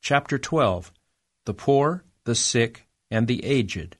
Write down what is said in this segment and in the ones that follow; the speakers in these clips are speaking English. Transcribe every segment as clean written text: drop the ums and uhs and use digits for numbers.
chapter 12, the poor, the sick, and the aged.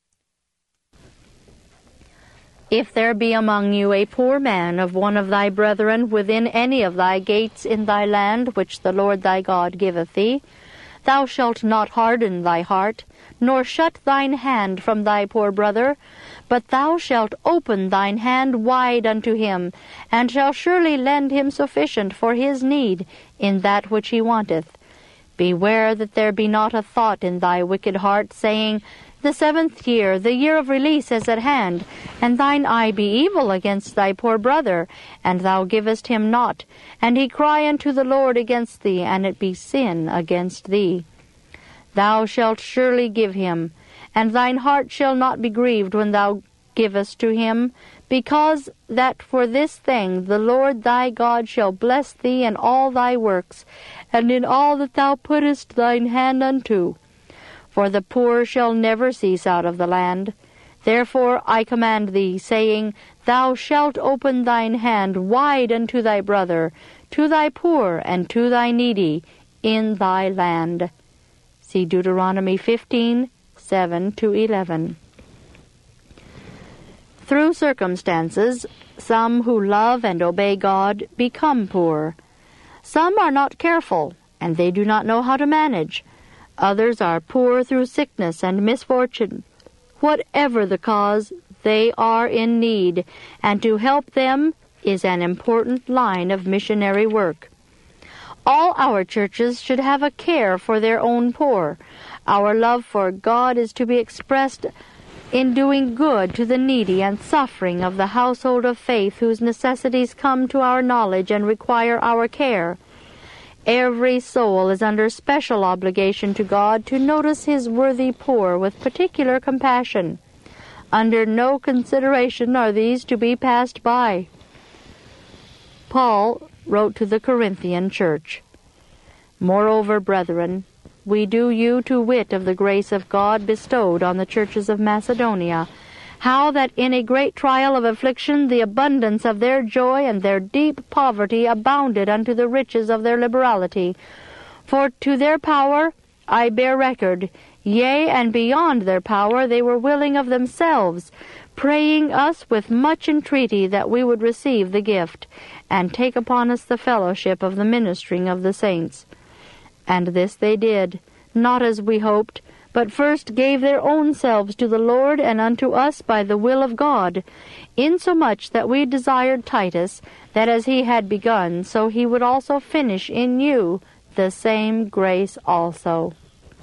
If there be among you a poor man of one of thy brethren within any of thy gates in thy land, which the Lord thy God giveth thee, thou shalt not harden thy heart, nor shut thine hand from thy poor brother, but thou shalt open thine hand wide unto him, and shalt surely lend him sufficient for his need in that which he wanteth. Beware that there be not a thought in thy wicked heart, saying, The 7th year, the year of release, is at hand, and thine eye be evil against thy poor brother, and thou givest him not, and he cry unto the Lord against thee, and it be sin against thee. Thou shalt surely give him, and thine heart shall not be grieved when thou givest to him, because that for this thing the Lord thy God shall bless thee in all thy works, and in all that thou puttest thine hand unto. For the poor shall never cease out of the land. Therefore I command thee, saying, Thou shalt open thine hand wide unto thy brother, to thy poor, and to thy needy, in thy land. See Deuteronomy 15:7-11. Through circumstances, some who love and obey God become poor. Some are not careful, and they do not know how to manage. Others are poor through sickness and misfortune. Whatever the cause, they are in need, and to help them is an important line of missionary work. All our churches should have a care for their own poor. Our love for God is to be expressed in doing good to the needy and suffering of the household of faith whose necessities come to our knowledge and require our care. Every soul is under special obligation to God to notice his worthy poor with particular compassion. Under no consideration are these to be passed by. Paul wrote to the Corinthian church, Moreover, brethren, we do you to wit of the grace of God bestowed on the churches of Macedonia, how that in a great trial of affliction the abundance of their joy and their deep poverty abounded unto the riches of their liberality. For to their power I bear record, yea, and beyond their power they were willing of themselves, praying us with much entreaty that we would receive the gift, and take upon us the fellowship of the ministering of the saints. And this they did, not as we hoped, but first gave their own selves to the Lord and unto us by the will of God, insomuch that we desired Titus, that as he had begun, so he would also finish in you the same grace also.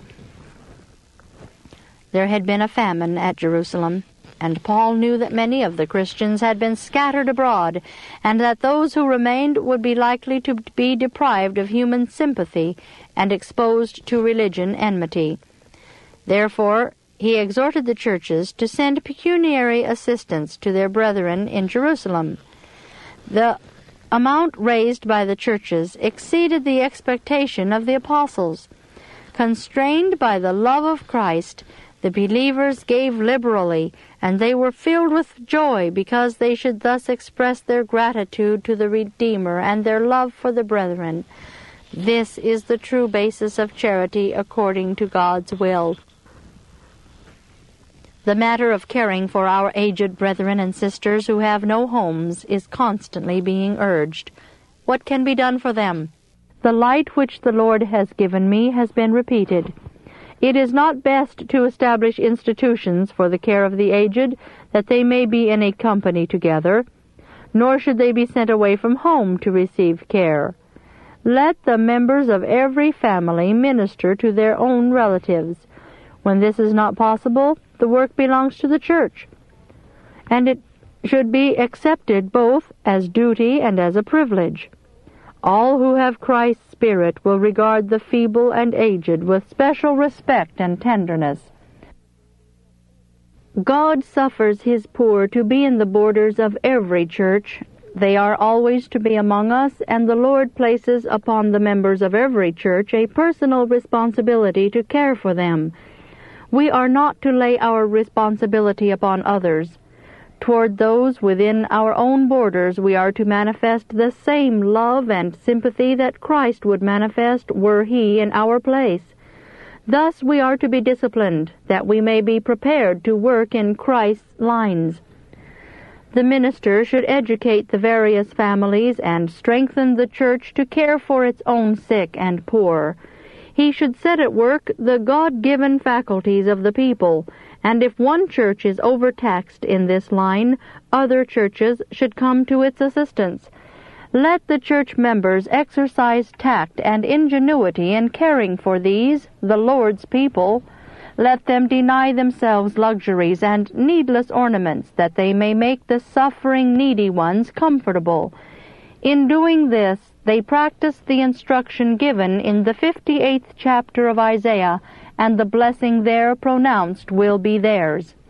There had been a famine at Jerusalem, and Paul knew that many of the Christians had been scattered abroad, and that those who remained would be likely to be deprived of human sympathy and exposed to religion enmity. Therefore, he exhorted the churches to send pecuniary assistance to their brethren in Jerusalem. The amount raised by the churches exceeded the expectation of the apostles. Constrained by the love of Christ, the believers gave liberally, and they were filled with joy because they should thus express their gratitude to the Redeemer and their love for the brethren. This is the true basis of charity according to God's will. The matter of caring for our aged brethren and sisters who have no homes is constantly being urged. What can be done for them? The light which the Lord has given me has been repeated. It is not best to establish institutions for the care of the aged, that they may be in a company together, nor should they be sent away from home to receive care. Let the members of every family minister to their own relatives. When this is not possible, the work belongs to the church, and it should be accepted both as duty and as a privilege. All who have Christ's Spirit will regard the feeble and aged with special respect and tenderness. God suffers his poor to be in the borders of every church. They are always to be among us, and the Lord places upon the members of every church a personal responsibility to care for them. We are not to lay our responsibility upon others. Toward those within our own borders we are to manifest the same love and sympathy that Christ would manifest were he in our place. Thus we are to be disciplined, that we may be prepared to work in Christ's lines. The minister should educate the various families and strengthen the church to care for its own sick and poor. He should set at work the God-given faculties of the people, and if one church is overtaxed in this line, other churches should come to its assistance. Let the church members exercise tact and ingenuity in caring for these, the Lord's people. Let them deny themselves luxuries and needless ornaments, that they may make the suffering needy ones comfortable. In doing this, they practice the instruction given in the 58th chapter of Isaiah, and the blessing there pronounced will be theirs.